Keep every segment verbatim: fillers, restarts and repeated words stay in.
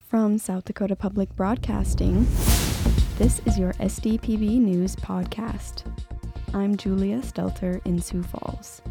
From South Dakota Public Broadcasting, this is your S D P B News Podcast. I'm Julia Stelter in Sioux Falls.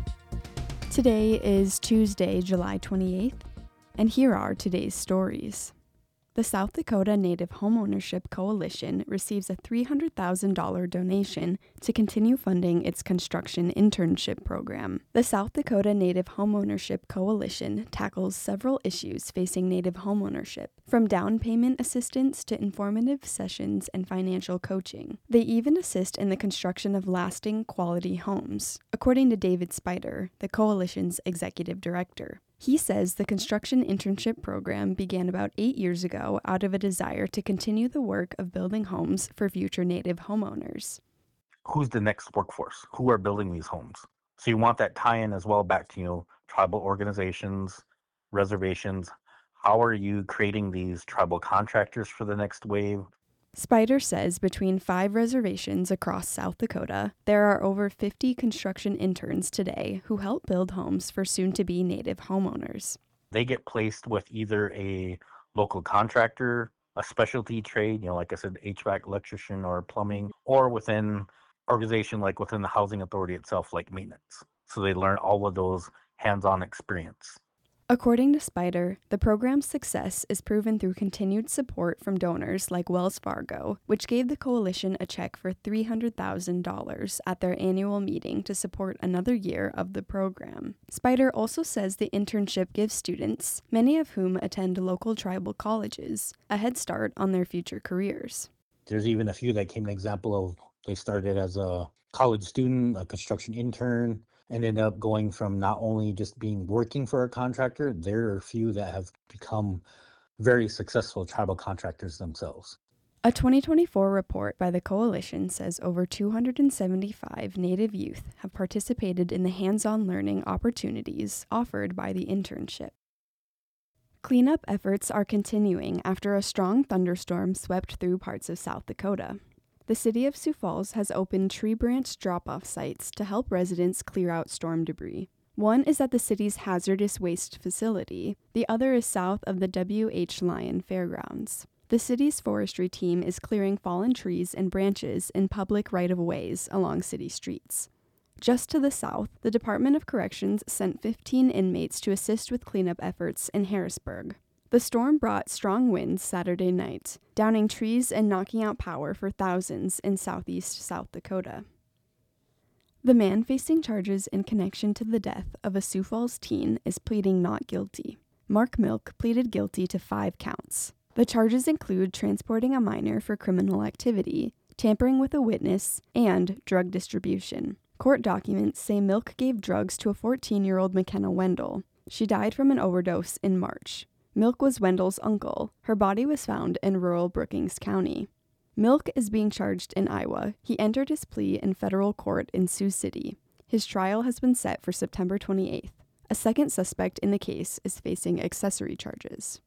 Today is Tuesday, July twenty-eighth, and here are today's stories. The South Dakota Native Homeownership Coalition receives a three hundred thousand dollars donation to continue funding its construction internship program. The South Dakota Native Homeownership Coalition tackles several issues facing Native homeownership, from down payment assistance to informative sessions and financial coaching. They even assist in the construction of lasting, quality homes, according to David Spider, the coalition's executive director. He says the construction internship program began about eight years ago out of a desire to continue the work of building homes for future Native homeowners. Who's the next workforce? Who are building these homes? So you want that tie-in as well back to, you know, tribal organizations, reservations. How are you creating these tribal contractors for the next wave? Spider says between five reservations across South Dakota, there are over fifty construction interns today who help build homes for soon-to-be Native homeowners. They get placed with either a local contractor, a specialty trade, you know, like I said, H V A C electrician or plumbing, or within organization like within the housing authority itself, like maintenance. So they learn all of those hands-on experience. According to Spider, the program's success is proven through continued support from donors like Wells Fargo, which gave the coalition a check for three hundred thousand dollars at their annual meeting to support another year of the program. Spider also says the internship gives students, many of whom attend local tribal colleges, a head start on their future careers. There's even a few that came an example of they started as a college student, a construction intern, ended up going from not only just being working for a contractor, there are a few that have become very successful tribal contractors themselves. A twenty twenty-four report by the coalition says over two hundred seventy-five Native youth have participated in the hands-on learning opportunities offered by the internship. Cleanup efforts are continuing after a strong thunderstorm swept through parts of South Dakota. The city of Sioux Falls has opened tree branch drop-off sites to help residents clear out storm debris. One is at the city's hazardous waste facility. The other is south of the W H Lyon Fairgrounds. The city's forestry team is clearing fallen trees and branches in public right-of-ways along city streets. Just to the south, the Department of Corrections sent fifteen inmates to assist with cleanup efforts in Harrisburg. The storm brought strong winds Saturday night, downing trees and knocking out power for thousands in southeast South Dakota. The man facing charges in connection to the death of a Sioux Falls teen is pleading not guilty. Mark Milk pleaded guilty to five counts. The charges include transporting a minor for criminal activity, tampering with a witness, and drug distribution. Court documents say Milk gave drugs to a fourteen-year-old McKenna Wendell. She died from an overdose in March. Milk was Wendell's uncle. Her body was found in rural Brookings County. Milk is being charged in Iowa. He entered his plea in federal court in Sioux City. His trial has been set for September twenty-eighth. A second suspect in the case is facing accessory charges.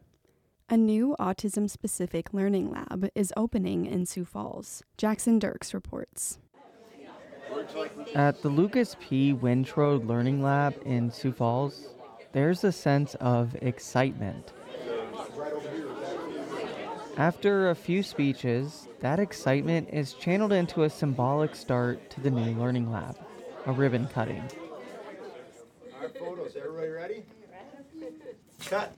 A new autism-specific learning lab is opening in Sioux Falls. Jackson Dirks reports. At the Lucas P. Wintrode Learning Lab in Sioux Falls, there's a sense of excitement. After a few speeches, that excitement is channeled into a symbolic start to the new learning lab, a ribbon cutting. Our photos, everybody ready? Cut.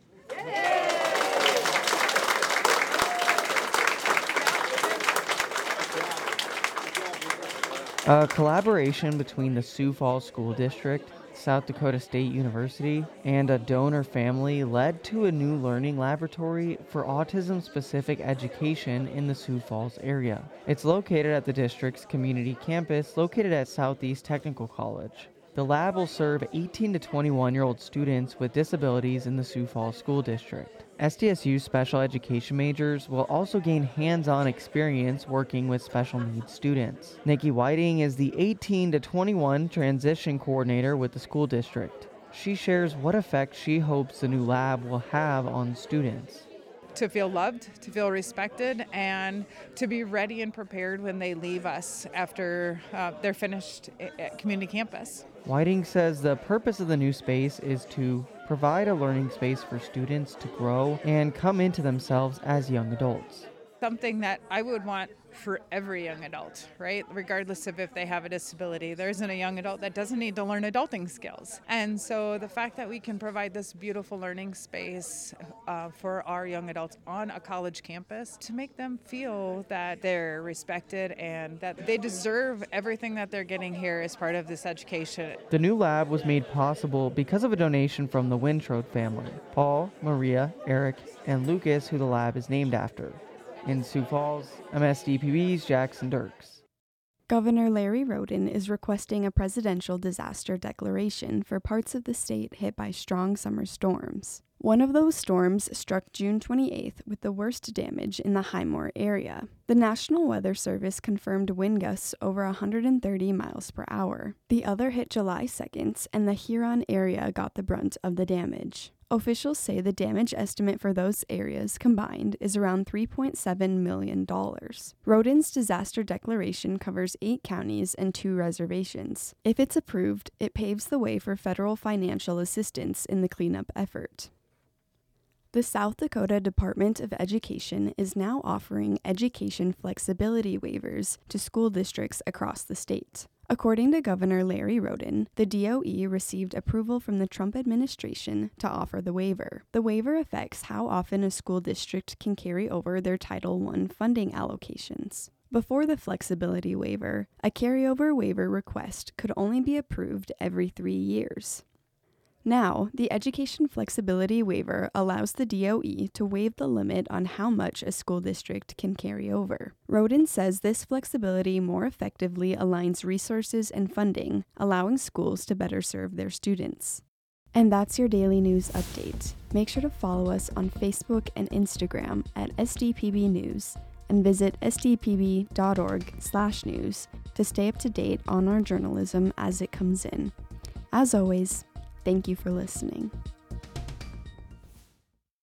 A collaboration between the Sioux Falls School District, South Dakota State University, and a donor family led to a new learning laboratory for autism-specific education in the Sioux Falls area. It's located at the district's community campus located at Southeast Technical College. The lab will serve eighteen to twenty-one-year-old students with disabilities in the Sioux Falls School District. S D S U special education majors will also gain hands-on experience working with special needs students. Nikki Whiting is the eighteen to twenty-one transition coordinator with the school district. She shares what effect she hopes the new lab will have on students. To feel loved, to feel respected, and to be ready and prepared when they leave us after uh, they're finished at community campus. Whiting says the purpose of the new space is to provide a learning space for students to grow and come into themselves as young adults. Something that I would want for every young adult, right? Regardless of if they have a disability. There isn't a young adult that doesn't need to learn adulting skills. And so the fact that we can provide this beautiful learning space uh, for our young adults on a college campus to make them feel that they're respected and that they deserve everything that they're getting here as part of this education. The new lab was made possible because of a donation from the Wintrode family, Paul, Maria, Eric, and Lucas, who the lab is named after. In Sioux Falls, I'm S D P B's Jackson Dirks. Governor Larry Roden is requesting a presidential disaster declaration for parts of the state hit by strong summer storms. One of those storms struck June twenty-eighth with the worst damage in the Highmore area. The National Weather Service confirmed wind gusts over one hundred thirty miles per hour. The other hit July second, and the Huron area got the brunt of the damage. Officials say the damage estimate for those areas combined is around three point seven million dollars. Roden's disaster declaration covers eight counties and two reservations. If it's approved, it paves the way for federal financial assistance in the cleanup effort. The South Dakota Department of Education is now offering education flexibility waivers to school districts across the state. According to Governor Larry Roden, the D O E received approval from the Trump administration to offer the waiver. The waiver affects how often a school district can carry over their Title one funding allocations. Before the flexibility waiver, a carryover waiver request could only be approved every three years. Now, the Education Flexibility Waiver allows the D O E to waive the limit on how much a school district can carry over. Roden says this flexibility more effectively aligns resources and funding, allowing schools to better serve their students. And that's your daily news update. Make sure to follow us on Facebook and Instagram at S D P B News and visit s d p b dot org slash news to stay up to date on our journalism as it comes in. As always, thank you for listening.